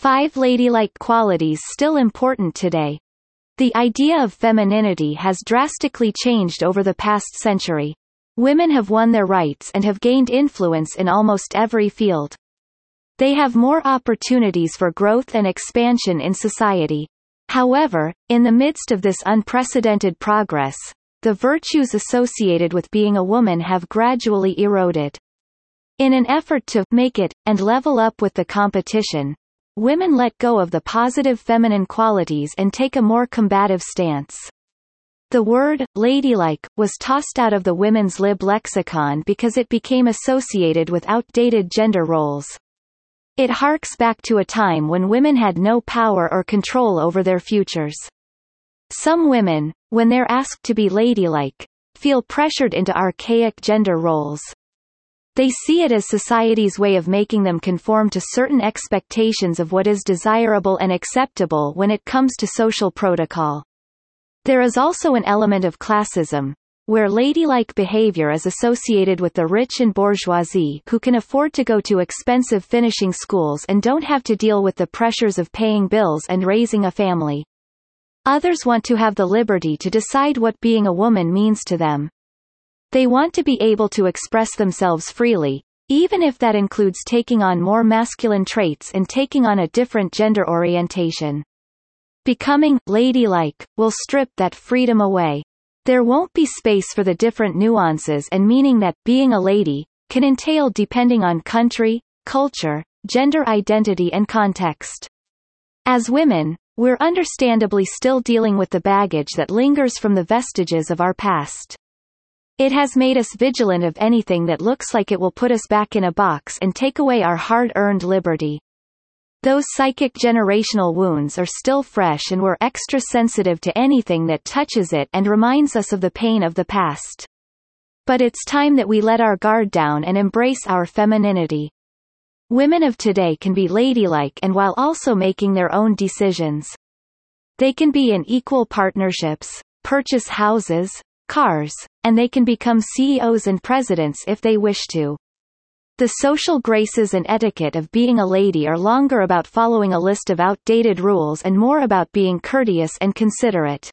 5 ladylike qualities still important today. The idea of femininity has drastically changed over the past century. Women have won their rights and have gained influence in almost every field. They have more opportunities for growth and expansion in society. However, in the midst of this unprecedented progress, the virtues associated with being a woman have gradually eroded. In an effort to make it, and level up with the competition, women let go of the positive feminine qualities and take a more combative stance. The word, ladylike, was tossed out of the women's lib lexicon because it became associated with outdated gender roles. It harks back to a time when women had no power or control over their futures. Some women, when they're asked to be ladylike, feel pressured into archaic gender roles. They see it as society's way of making them conform to certain expectations of what is desirable and acceptable when it comes to social protocol. There is also an element of classism, where ladylike behavior is associated with the rich and bourgeoisie who can afford to go to expensive finishing schools and don't have to deal with the pressures of paying bills and raising a family. Others want to have the liberty to decide what being a woman means to them. They want to be able to express themselves freely, even if that includes taking on more masculine traits and taking on a different gender orientation. Becoming ladylike will strip that freedom away. There won't be space for the different nuances and meaning that being a lady can entail depending on country, culture, gender identity and context. As women, we're understandably still dealing with the baggage that lingers from the vestiges of our past. It has made us vigilant of anything that looks like it will put us back in a box and take away our hard-earned liberty. Those psychic generational wounds are still fresh and we're extra sensitive to anything that touches it and reminds us of the pain of the past. But it's time that we let our guard down and embrace our femininity. Women of today can be ladylike and while also making their own decisions. They can be in equal partnerships, purchase houses, cars, and they can become CEOs and presidents if they wish to. The social graces and etiquette of being a lady are longer about following a list of outdated rules and more about being courteous and considerate.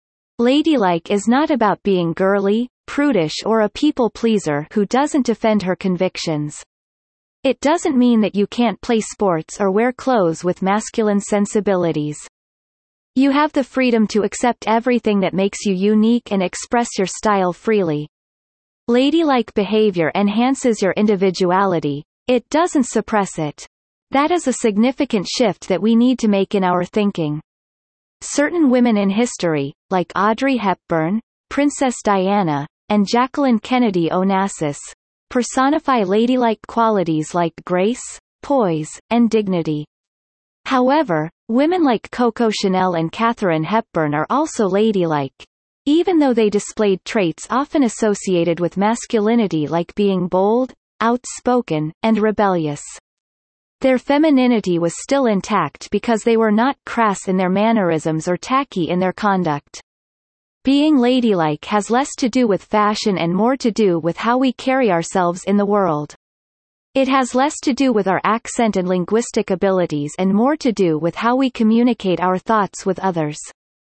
Ladylike is not about being girly, prudish or a people-pleaser who doesn't defend her convictions. It doesn't mean that you can't play sports or wear clothes with masculine sensibilities. You have the freedom to accept everything that makes you unique and express your style freely. Ladylike behavior enhances your individuality, it doesn't suppress it. That is a significant shift that we need to make in our thinking. Certain women in history, like Audrey Hepburn, Princess Diana, and Jacqueline Kennedy Onassis, personify ladylike qualities like grace, poise, and dignity. However, women like Coco Chanel and Katharine Hepburn are also ladylike, even though they displayed traits often associated with masculinity like being bold, outspoken, and rebellious. Their femininity was still intact because they were not crass in their mannerisms or tacky in their conduct. Being ladylike has less to do with fashion and more to do with how we carry ourselves in the world. It has less to do with our accent and linguistic abilities and more to do with how we communicate our thoughts with others.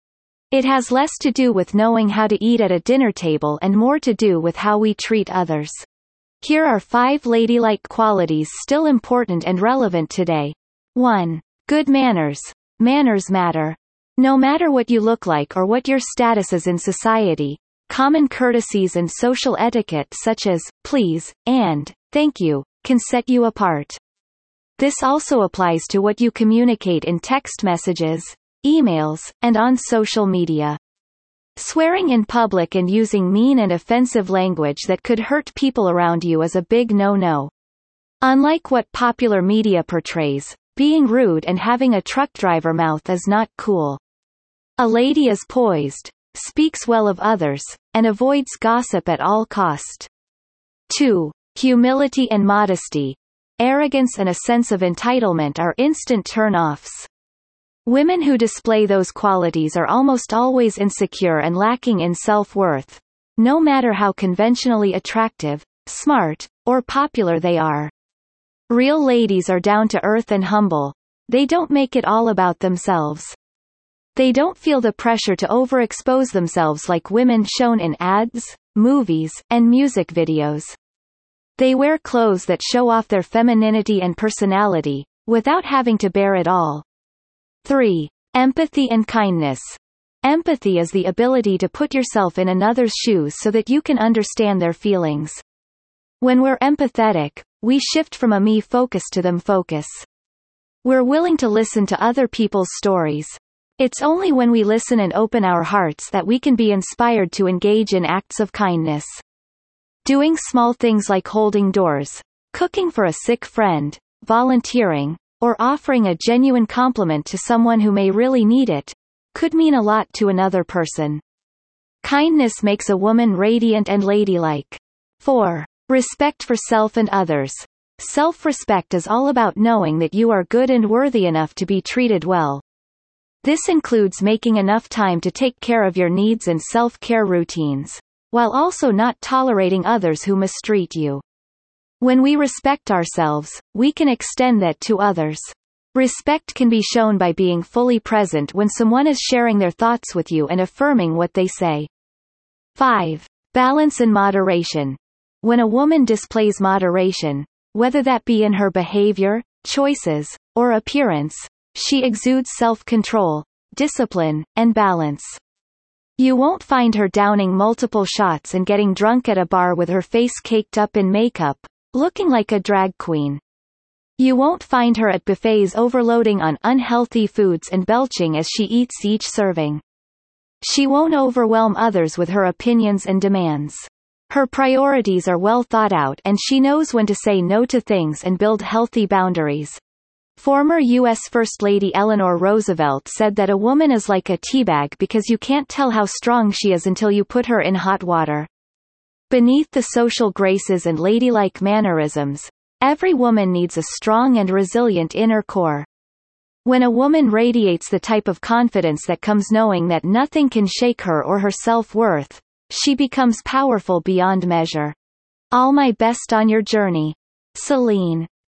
It has less to do with knowing how to eat at a dinner table and more to do with how we treat others. Here are 5 ladylike qualities still important and relevant today. 1. Good manners. Manners matter. No matter what you look like or what your status is in society, common courtesies and social etiquette such as, please, and, thank you, can set you apart. This also applies to what you communicate in text messages, emails, and on social media. Swearing in public and using mean and offensive language that could hurt people around you is a big no-no. Unlike what popular media portrays, being rude and having a truck driver mouth is not cool. A lady is poised, speaks well of others, and avoids gossip at all cost. 2. Humility and modesty. Arrogance and a sense of entitlement are instant turn-offs. Women who display those qualities are almost always insecure and lacking in self-worth, no matter how conventionally attractive, smart, or popular they are. Real ladies are down to earth and humble. They don't make it all about themselves. They don't feel the pressure to overexpose themselves like women shown in ads, movies, and music videos. They wear clothes that show off their femininity and personality, without having to bear it all. 3. Empathy and kindness. Empathy is the ability to put yourself in another's shoes so that you can understand their feelings. When we're empathetic, we shift from a me focus to them focus. We're willing to listen to other people's stories. It's only when we listen and open our hearts that we can be inspired to engage in acts of kindness. Doing small things like holding doors, cooking for a sick friend, volunteering, or offering a genuine compliment to someone who may really need it, could mean a lot to another person. Kindness makes a woman radiant and ladylike. 4. Respect for self and others. Self-respect is all about knowing that you are good and worthy enough to be treated well. This includes making enough time to take care of your needs and self-care routines, while also not tolerating others who mistreat you. When we respect ourselves, we can extend that to others. Respect can be shown by being fully present when someone is sharing their thoughts with you and affirming what they say. 5. Balance and moderation. When a woman displays moderation, whether that be in her behavior, choices, or appearance, she exudes self-control, discipline, and balance. You won't find her downing multiple shots and getting drunk at a bar with her face caked up in makeup, looking like a drag queen. You won't find her at buffets overloading on unhealthy foods and belching as she eats each serving. She won't overwhelm others with her opinions and demands. Her priorities are well thought out and she knows when to say no to things and build healthy boundaries. Former U.S. First Lady Eleanor Roosevelt said that a woman is like a teabag because you can't tell how strong she is until you put her in hot water. Beneath the social graces and ladylike mannerisms, every woman needs a strong and resilient inner core. When a woman radiates the type of confidence that comes knowing that nothing can shake her or her self-worth, she becomes powerful beyond measure. All my best on your journey. Celine.